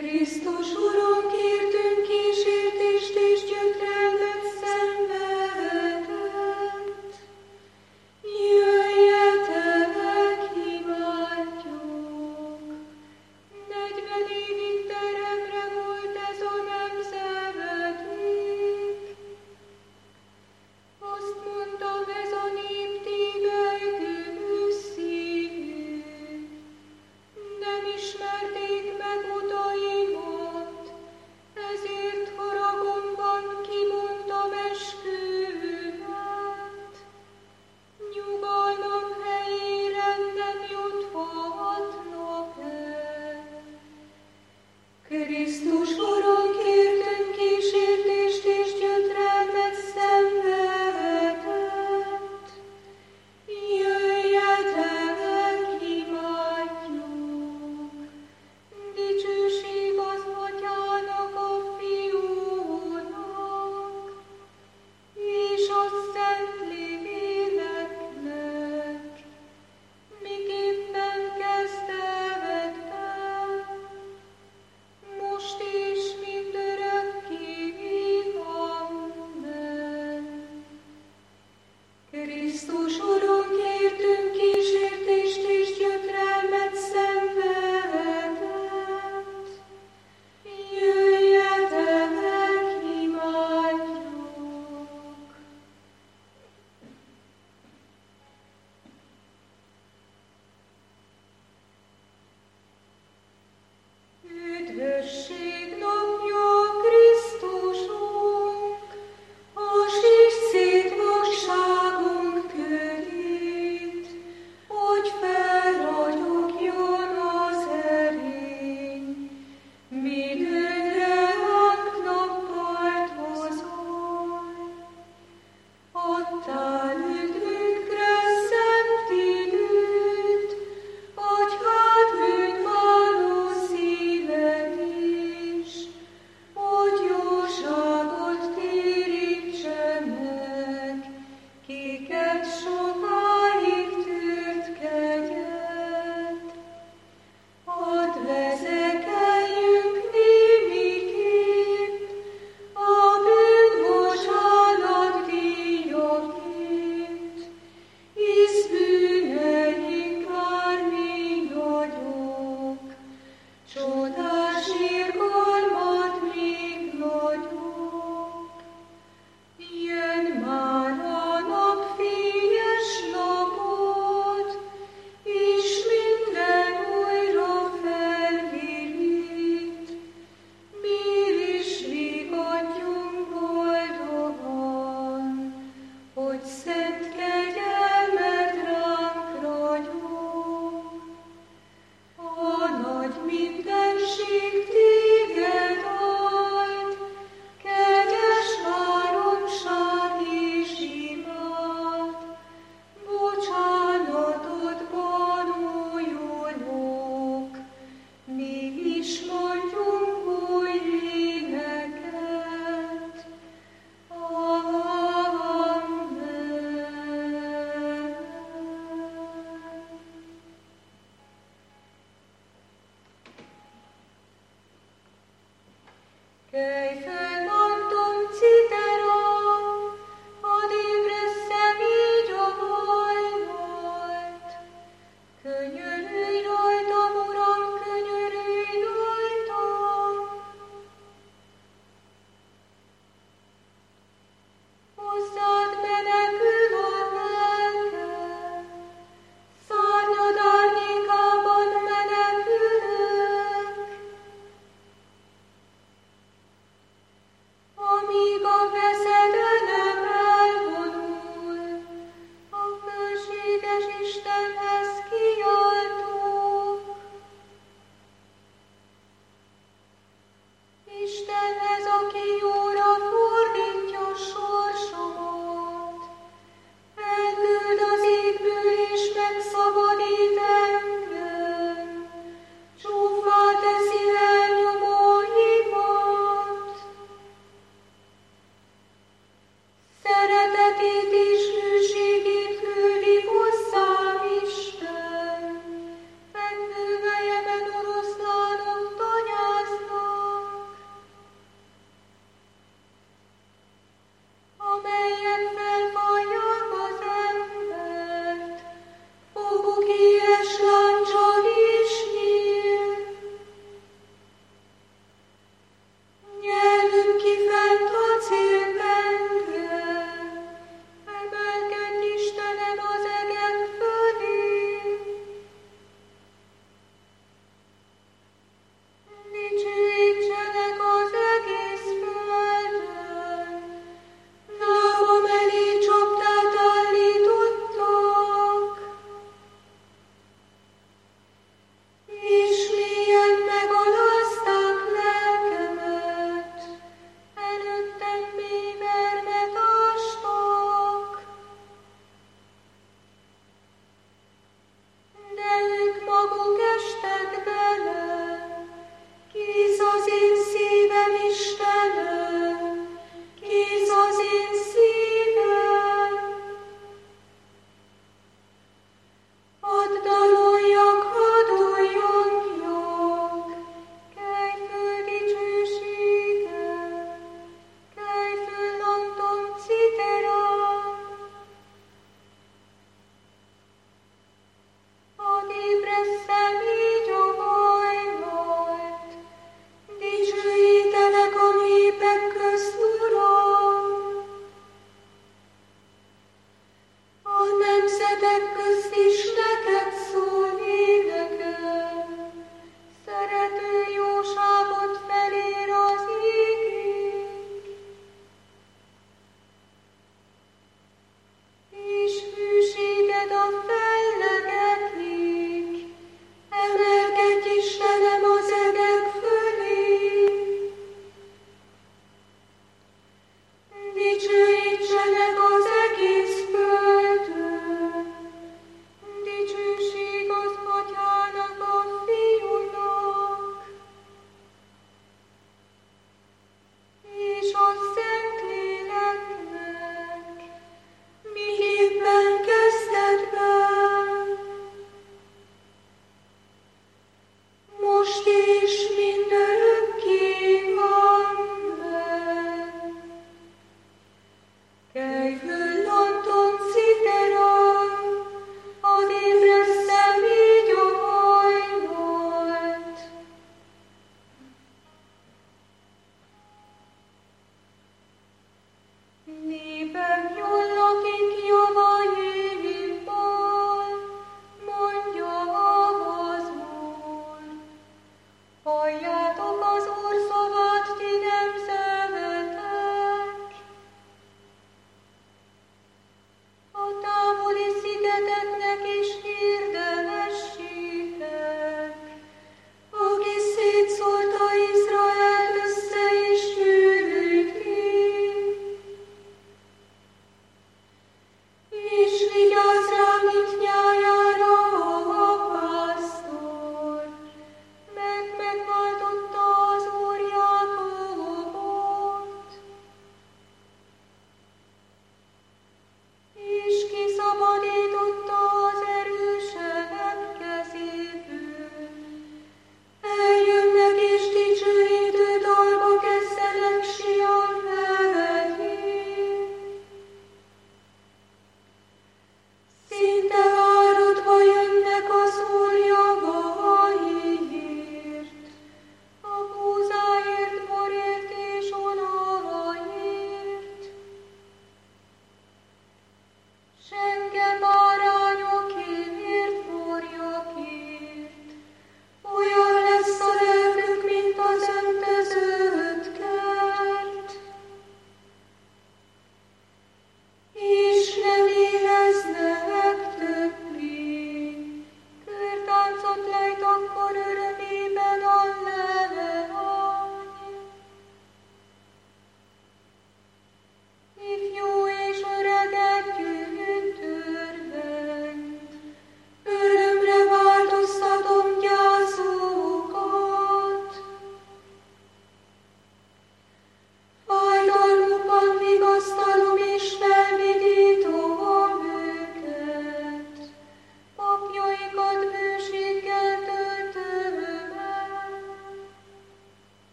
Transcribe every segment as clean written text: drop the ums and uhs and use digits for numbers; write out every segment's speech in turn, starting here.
Megművelje meg oroszlánok tanyáznak,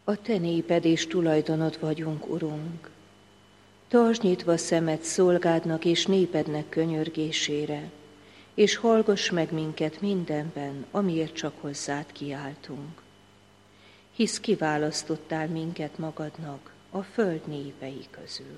A te néped és tulajdonod vagyunk, Urunk. Tartsd nyitva szemed szolgádnak és népednek könyörgésére, és hallgass meg minket mindenben, amiért csak hozzád kiáltunk. Hisz kiválasztottál minket magadnak a föld népei közül.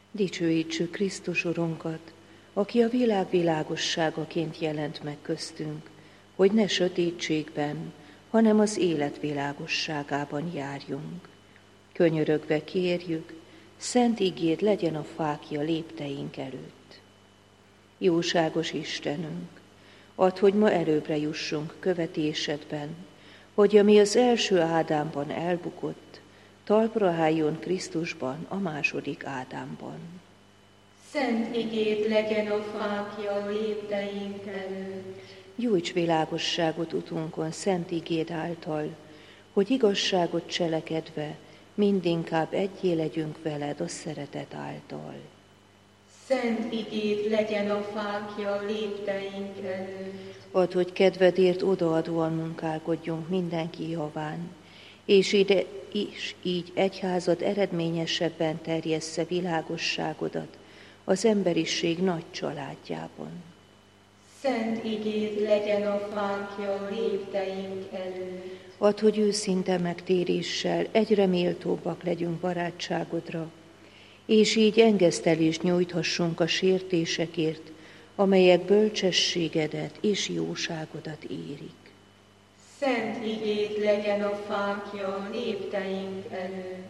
Dicsőítsük Krisztus Urunkat, aki a világ világosságaként jelent meg köztünk, hogy ne sötétségben, hanem az élet világosságában járjunk. Könyörögve kérjük, szent igéd legyen a fákja lépteink előtt. Jóságos Istenünk, add, hogy ma előbbre jussunk követésedben, hogy ami az első Ádámban elbukott, talpra álljon Krisztusban, a második Ádámban. Szent igéd legyen a fákja lépteink előtt. Gyújts világosságot utunkon szent igéd által, hogy igazságot cselekedve mindinkább egyé legyünk veled a szeretet által. Szent igéd legyen a fákja lépteink előtt. Add, hogy kedvedért odaadóan munkálkodjunk mindenki javán, és így egyházad eredményesebben terjessze világosságodat az emberiség nagy családjában. Szent igéd legyen a fákja lépteink előtt. Add, hogy őszinte megtéréssel egyre méltóbbak legyünk barátságodra, és így engesztelést nyújthassunk a sértésekért, amelyek bölcsességedet és jóságodat érik. Szent igéd legyen a fákja lépteink előtt.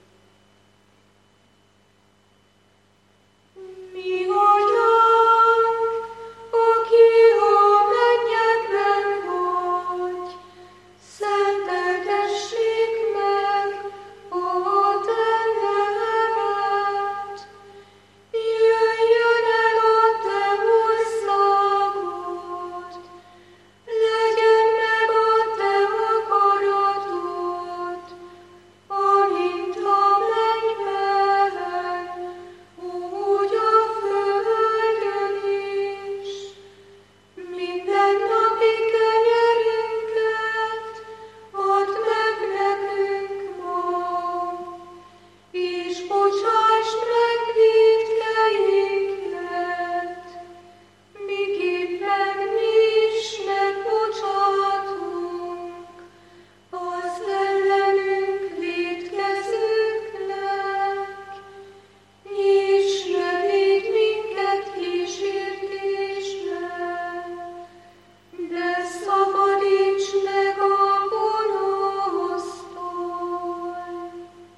Mi vagyunk, aki a mennyekben vagy, szenteltessék meg a te nevedet. Jöjjön el a te országod, legyen meg a te akaratod, amint a mennyben, úgy a földön is. Mindennapi kenyerünket add meg nekünk ma, és bocsásd meg vétkeinket, miképpen mi is megbocsátunk az ellenünk vétkezőknek, és ne védj minket kísértésbe, de szabadíts meg a gonosztól.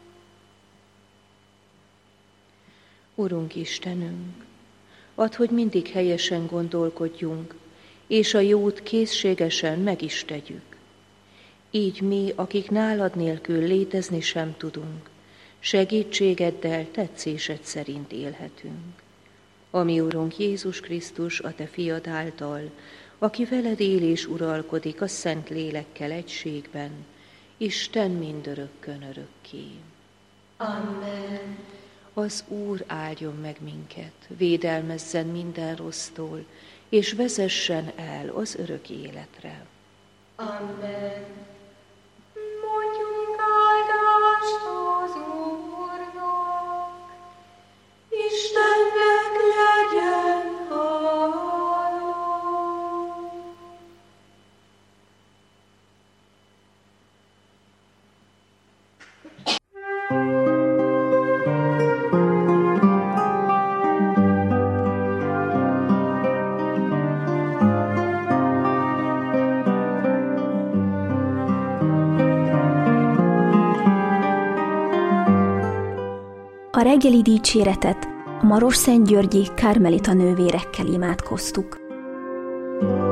Urunk Istenünk, add, hogy mindig helyesen gondolkodjunk, és a jót készségesen meg is tegyük. Így mi, akik nálad nélkül létezni sem tudunk, segítségeddel tetszésed szerint élhetünk. Ami Urunk Jézus Krisztus, a te fiad által, aki veled él és uralkodik a Szent Lélekkel egységben, Isten mindörökkön örökké. Amen. Az Úr áldjon meg minket, védelmezzen minden rossztól, és vezessen el az örök életre. Amen. Mondjunk áldást az Úrnak, Istennek legyen hála. A reggeli dicséretet a Marosszentgyörgyi Kármelita nővérekkel imádkoztuk.